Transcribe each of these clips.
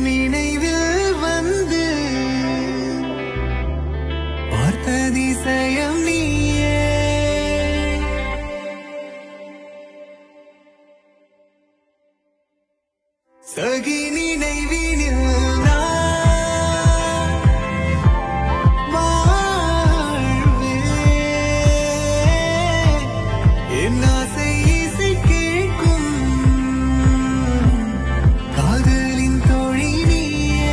நினைவில் வந்து பார்த்ததிசயம் நீயே. சகி நினைவினில் நான் வாழ்வேன். என் ஆசை இசை கேட்கும் காதலின் தோழி நீயே.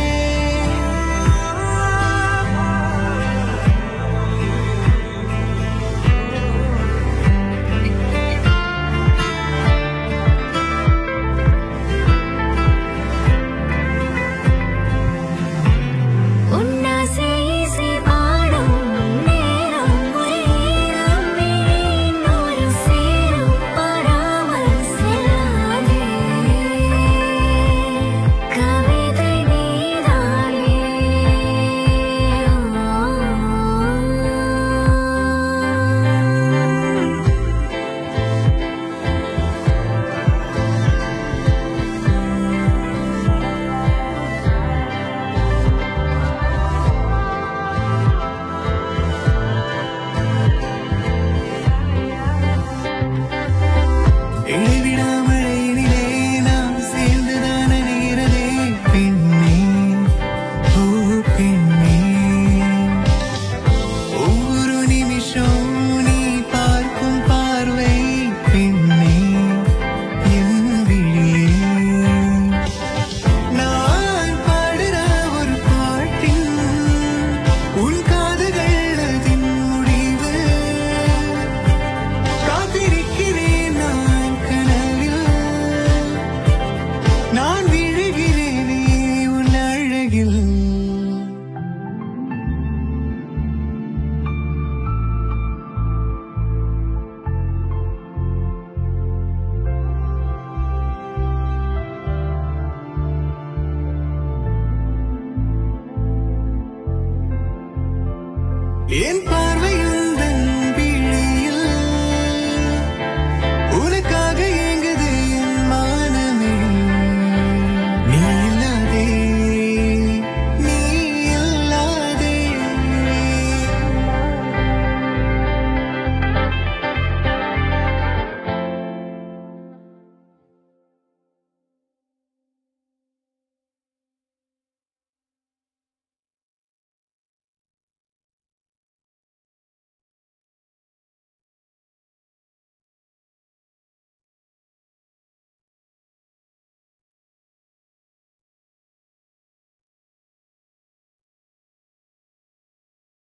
இடைவிடாமழையினிலே நாம் சேர்ந்துதான் அணைகிறதே பெண்ணே, ஓ பெண்ணே. ஒவ்வொரு நிமிஷம் நீ பார்க்கும் பார்வை பெண்ணே, என் விழியே. நான் பாடுற ஒரு பாட்டின் உன் காதுகள் அதின் முடிவு. காத்திருக்கிறேன் நான் கனவில், நான் விழுகிறேனே உன் அழகில். என்